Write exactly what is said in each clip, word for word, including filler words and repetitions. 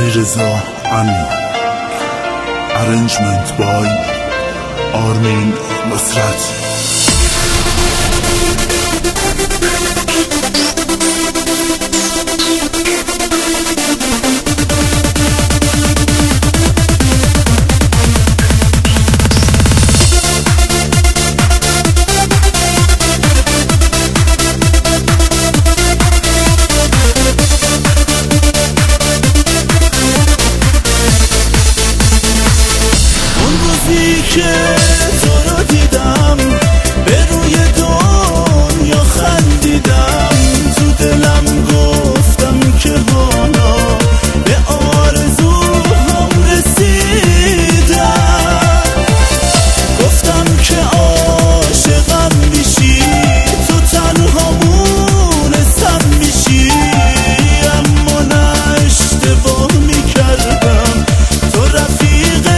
علیرضا امین. Arrangement by آرمین نصرت. که تو رو دیدم به روی دنیا خندیدم، تو دلم گفتم که حالا به آرزوهام رسیدم. گفتم که عاشقم میشی، تو تنها مونسم میشی، اما نه اشتباه میکردم، تو رفیق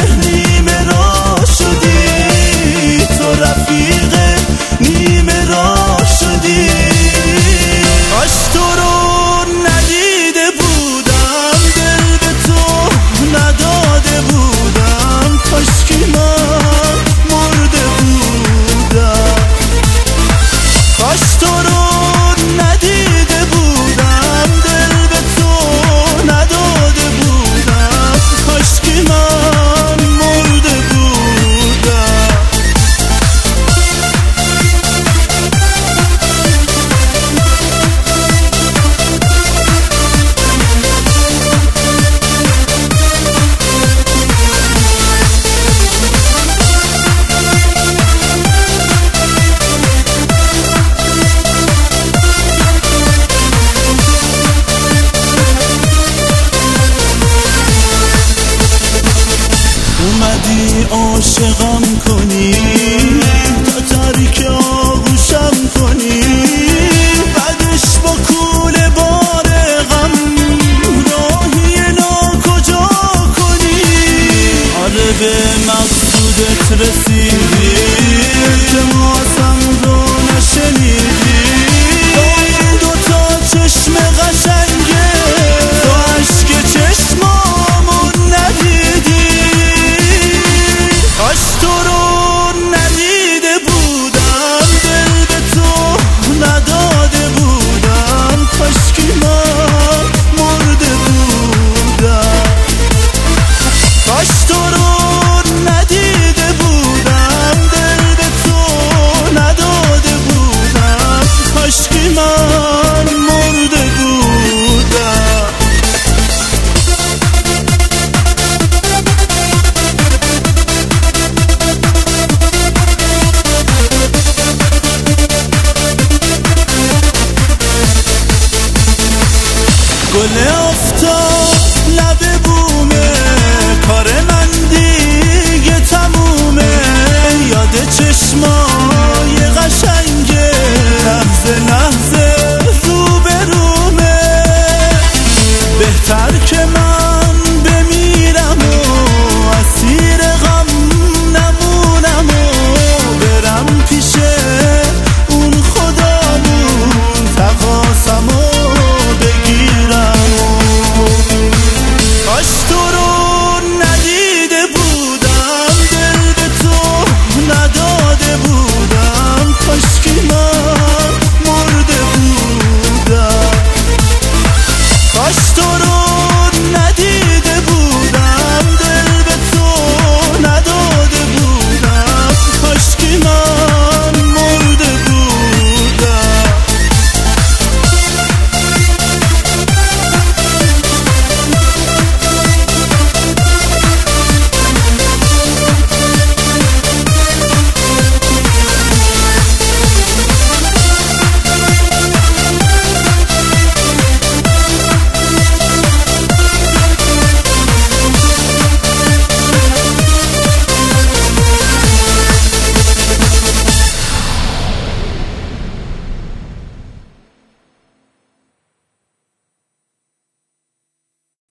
نیمه راه شدی. کاش تو رو ندیده بودم، دل به تو نداده بودم، کاش که من مرده بودم. کاش تو رو ندیده بودم، دل به تو نداده بودم، کاش که من مرده بودم. اومدی عاشقم کنی،